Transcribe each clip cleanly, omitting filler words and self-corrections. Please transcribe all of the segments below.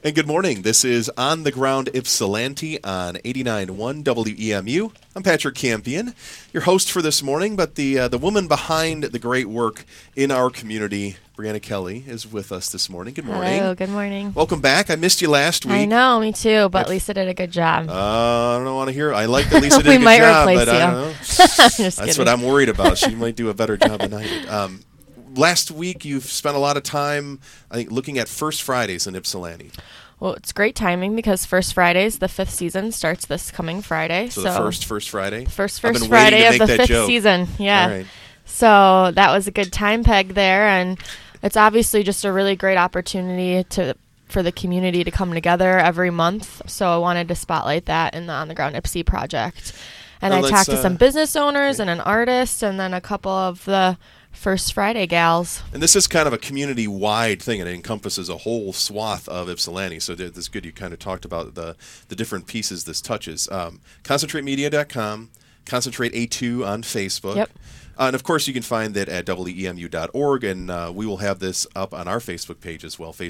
And good morning. This is On the Ground Ypsilanti on 89.1 WEMU. I'm Patrick Campion, your host for this morning, but the woman behind the great work in our community, Brianna Kelly, is with us this morning. Good morning. Hello, good morning. Welcome back. I missed you last week. I know, me too, but Lisa did a good job. I don't want to hear. I like that Lisa did a good might job, replace but I you. don't know. Just That's kidding. what I'm worried about. She might do a better job than I did. Last week, you've spent a lot of time, I think, looking at First Fridays in Ypsilanti. Well, it's great timing because First Fridays, the 5th season, starts this coming Friday. So the first Friday? First I've been Friday waiting to of the make that 5th joke. season. Yeah. All right. So that was a good time peg there, and it's obviously just a really great opportunity for the community to come together every month. So I wanted to spotlight that in the On the Ground Ypsi project. And Well, I let's, talked to some business owners and an artist and then a couple of the First Friday gals. And this is kind of a community-wide thing, and it encompasses a whole swath of Ypsilanti. So that's good. You kind of talked about the different pieces this touches. ConcentrateMedia.com, Concentrate A2 on Facebook. Yep. And, of course, you can find that at WEMU.org, and we will have this up on our Facebook page as well,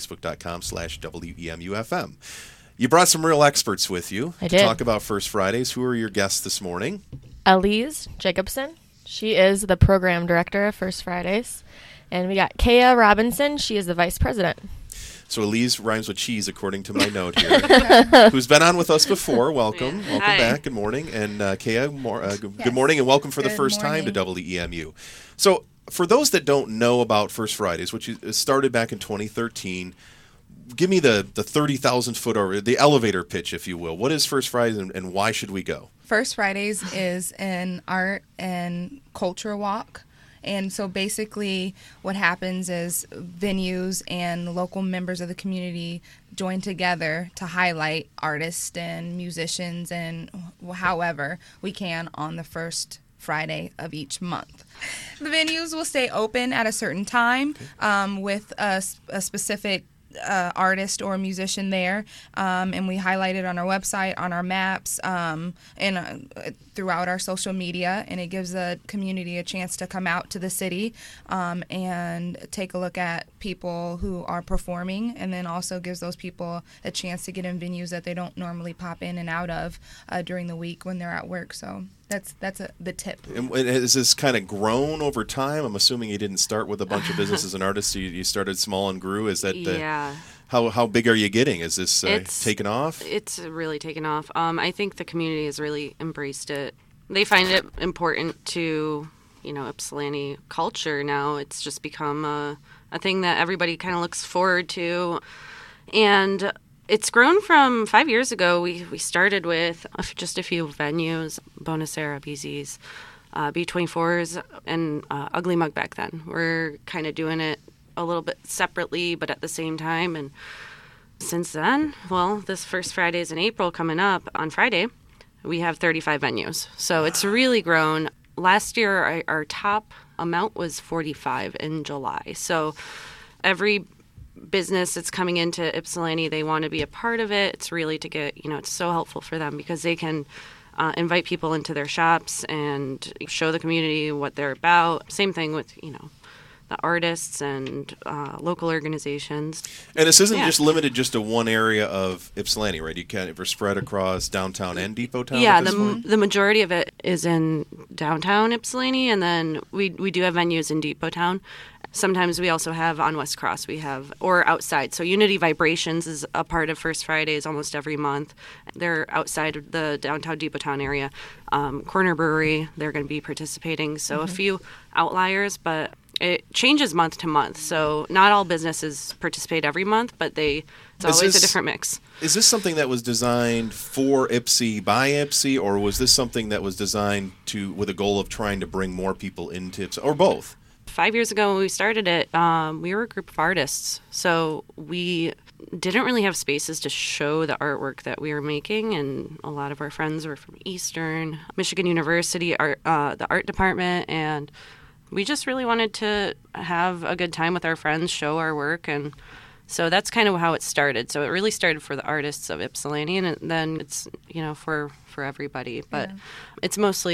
facebook.com/WEMUFM. You brought some real experts with you I to did. talk about First Fridays. Who are your guests this morning? Elise Jacobson. She is the program director of First Fridays. And we got Kaya Robinson. She is the vice president. So Elise rhymes with cheese, according to my note here. Who's been on with us before. Welcome. Yeah. Welcome Hi. back. Good morning. And Kaya, good morning and welcome for the Good first time to morning. WEMU. So for those that don't know about First Fridays, which started back in 2013, give me the 30,000 foot or the elevator pitch, if you will. What is First Fridays and why should we go? First Fridays is an art and culture walk. And so basically what happens is venues and local members of the community join together to highlight artists and musicians and however we can on the first Friday of each month. The venues will stay open at a certain time with a specific artist or musician there, and we highlight it on our website, on our maps, and throughout our social media, and it gives the community a chance to come out to the city and take a look at people who are performing, and then also gives those people a chance to get in venues that they don't normally pop in and out of during the week when they're at work. So that's the tip. And has this kind of grown over time? I'm assuming you didn't start with a bunch of businesses and artists. You started small and grew. Is that Yeah. How big are you getting? Is this taken off? It's really taken off. I think the community has really embraced it. They find it important to, Ypsilanti culture now. It's just become a thing that everybody kind of looks forward to. And it's grown from 5 years ago. We started with just a few venues, Bonacera, BZ's, B24s, and Ugly Mug back then. We're kind of doing it a little bit separately, but at the same time. And since then, this First Fridays in April coming up on Friday, we have 35 venues. So it's really grown. Last year, our top amount was 45 in July. So every business that's coming into Ypsilanti, they want to be a part of it. It's really to get, it's so helpful for them because they can invite people into their shops and show the community what they're about. Same thing with, the artists and local organizations. And this isn't Yeah. just limited just to one area of Ypsilanti, right? You can ever spread across downtown and Depot Town. Yeah, at this point? the majority of it is in downtown Ypsilanti, and then we do have venues in Depot Town. Sometimes we also have on West Cross, or outside. So Unity Vibrations is a part of First Fridays almost every month. They're outside of the downtown Depot Town area. Corner Brewery, they're going to be participating. So a few outliers, but it changes month to month. So not all businesses participate every month, but it's always a different mix. Is this something that was designed for Ypsi by Ypsi, or was this something that was designed with a goal of trying to bring more people into Ypsi, or both? 5 years ago when we started it, we were a group of artists. So we didn't really have spaces to show the artwork that we were making, and a lot of our friends were from Eastern Michigan University, the art department, and we just really wanted to have a good time with our friends, show our work, and so that's kind of how it started. So it really started for the artists of Ypsilanti, and then it's, for everybody. But it's mostly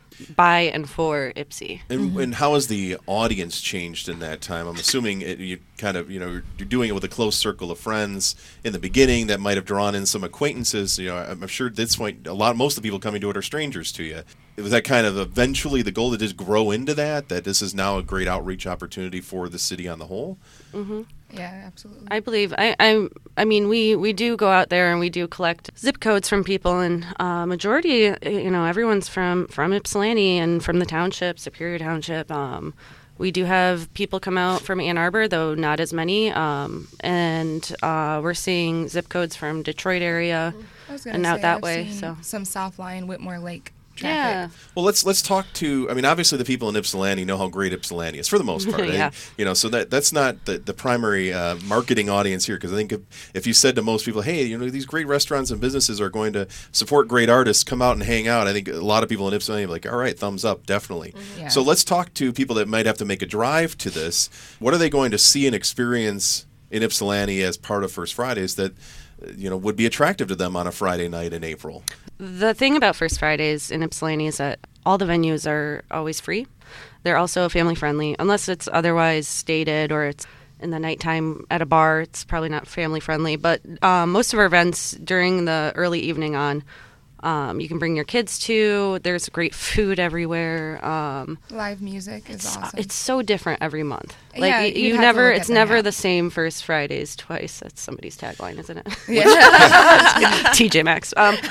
by and for Ypsi. And how has the audience changed in that time? I'm assuming you kind of, you're doing it with a close circle of friends in the beginning that might have drawn in some acquaintances. I'm sure at this point, most of the people coming to it are strangers to you. Was that kind of eventually the goal to just grow into that this is now a great outreach opportunity for the city on the whole? Mm-hmm. Yeah, absolutely. I believe. I mean, we do go out there and we do collect zip codes from people, and majority, everyone's from Ypsilanti and from the township, Superior Township. We do have people come out from Ann Arbor, though not as many, and we're seeing zip codes from Detroit area and out that way. So some South Lyon, Whitmore Lake traffic. Yeah. Well, let's talk to. I mean, obviously, the people in Ypsilanti know how great Ypsilanti is for the most part. Yeah. So that's not the primary marketing audience here. Because I think if you said to most people, "Hey, these great restaurants and businesses are going to support great artists, come out and hang out," I think a lot of people in Ypsilanti are like, "All right, thumbs up, definitely." Mm-hmm. Yeah. So let's talk to people that might have to make a drive to this. What are they going to see and experience in Ypsilanti as part of First Fridays that would be attractive to them on a Friday night in April? The thing about First Fridays in Ypsilanti is that all the venues are always free. They're also family friendly, unless it's otherwise stated or it's in the nighttime at a bar. It's probably not family friendly. But most of our events during the early evening on, you can bring your kids to. There's great food everywhere. Live music is awesome. It's so different every month. Yeah, Like you'd have to look at it's the never map. the same First Fridays twice. That's somebody's tagline, isn't it? Yeah. TJ Maxx.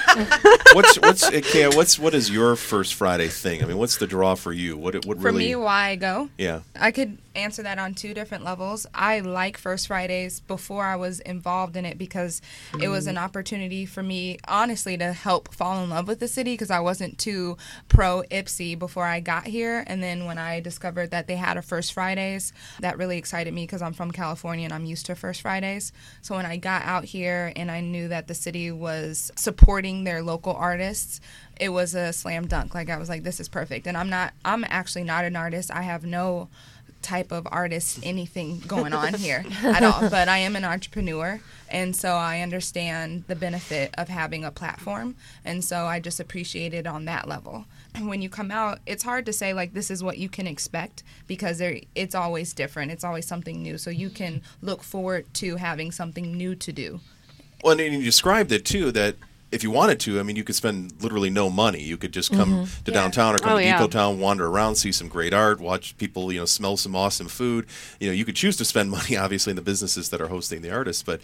What is your First Friday thing? I mean, what's the draw for you? What For really? me, why I go? Yeah. I could answer that on two different levels. I like First Fridays before I was involved in it because it was an opportunity for me, honestly, to help fall in love with the city because I wasn't too pro Ypsi before I got here. And then when I discovered that they had a First Fridays, that really excited me because I'm from California and I'm used to First Fridays. So when I got out here and I knew that the city was supporting their local artists, it was a slam dunk. Like I was like, this is perfect. And I'm actually not an artist. I have no type of artist anything going on here at all, but I am an entrepreneur, and so I understand the benefit of having a platform, and so I just appreciate it on that level. And when you come out, it's hard to say like this is what you can expect because it's always different, it's always something new, so you can look forward to having something new to do. Well, and you described it too that if you wanted to, I mean, you could spend literally no money. You could just come to downtown or come to Ecotown, wander around, see some great art, watch people, smell some awesome food. You could choose to spend money, obviously, in the businesses that are hosting the artists, but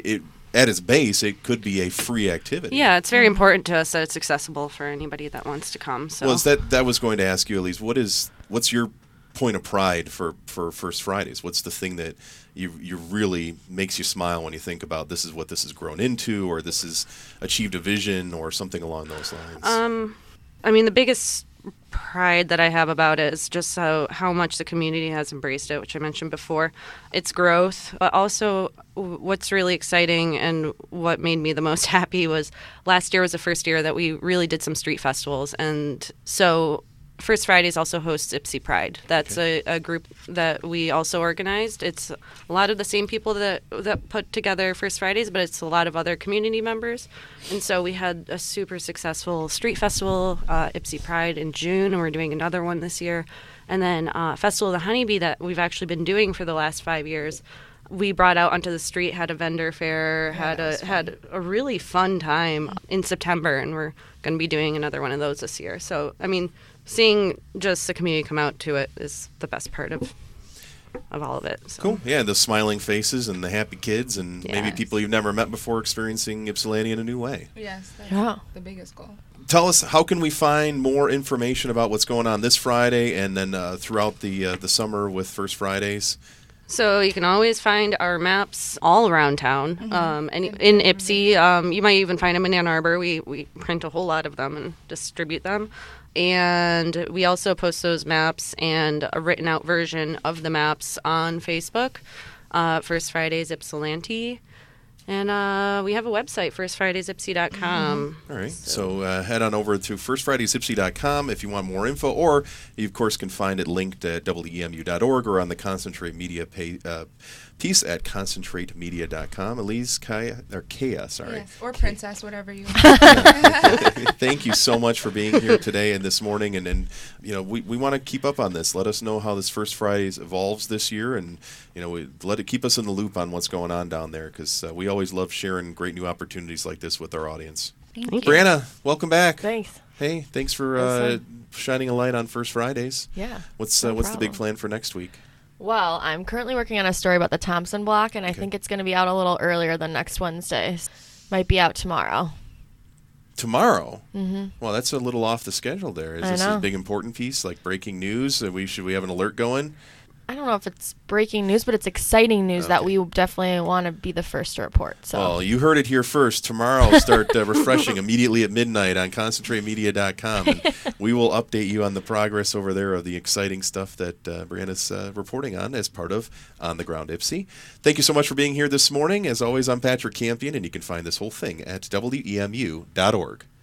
at its base, it could be a free activity. Yeah, it's very important to us that it's accessible for anybody that wants to come. So, well, that was going to ask you, Elise, what's your point of pride for First Fridays? What's the thing that you really makes you smile when you think about this is what this has grown into, or this has achieved a vision, or something along those lines? I mean, the biggest pride that I have about it is just how much the community has embraced it, which I mentioned before. Its growth, but also what's really exciting and what made me the most happy was last year was the first year that we really did some street festivals, and so First Fridays also hosts Ypsi Pride. That's a group that we also organized. It's a lot of the same people that put together First Fridays, but it's a lot of other community members. And so we had a super successful street festival, Ypsi Pride, in June, and we're doing another one this year. And then Festival of the Honeybee that we've actually been doing for the last 5 years. We brought out onto the street, had a vendor fair, had a really fun time in September, and we're going to be doing another one of those this year. So, I mean, seeing just the community come out to it is the best part of all of it. So. Cool. Yeah, the smiling faces and the happy kids and maybe people you've never met before experiencing Ypsilanti in a new way. Yes, that's the biggest goal. Tell us, how can we find more information about what's going on this Friday and then throughout the summer with First Fridays? So you can always find our maps all around town. And in Ypsi, you might even find them in Ann Arbor. We print a whole lot of them and distribute them. And we also post those maps and a written out version of the maps on Facebook, First Fridays Ypsilanti. And we have a website, firstfridaysypsi.com. All right. So head on over to firstfridaysypsi.com if you want more info, or you, of course, can find it linked at wemu.org or on the Concentrate Media piece at concentratemedia.com. Elise, Kaya, sorry. Yes, or Princess, whatever you want. Thank you so much for being here today and this morning. And we want to keep up on this. Let us know how this First Fridays evolves this year, and let it keep us in the loop on what's going on down there, because we always love sharing great new opportunities like this with our audience. Thank you. Brianna, welcome back. Thanks. Hey, thanks for shining a light on First Fridays. Yeah. What's no the problem. big plan for next week? Well, I'm currently working on a story about the Thompson block, and I think it's going to be out a little earlier than next Wednesday. Might be out tomorrow. Tomorrow? Mm-hmm. Well, that's a little off the schedule there. Is this know. a big important piece, like breaking news? Should we have an alert going? I don't know if it's breaking news, but it's exciting news that Okay. we definitely want to be the first to report. So Well, you heard it here first. Tomorrow, start refreshing immediately at midnight on concentratemedia.com. And we will update you on the progress over there of the exciting stuff that Brianna's reporting on as part of On the Ground Ypsi. Thank you so much for being here this morning. As always, I'm Patrick Campion, and you can find this whole thing at WEMU.org.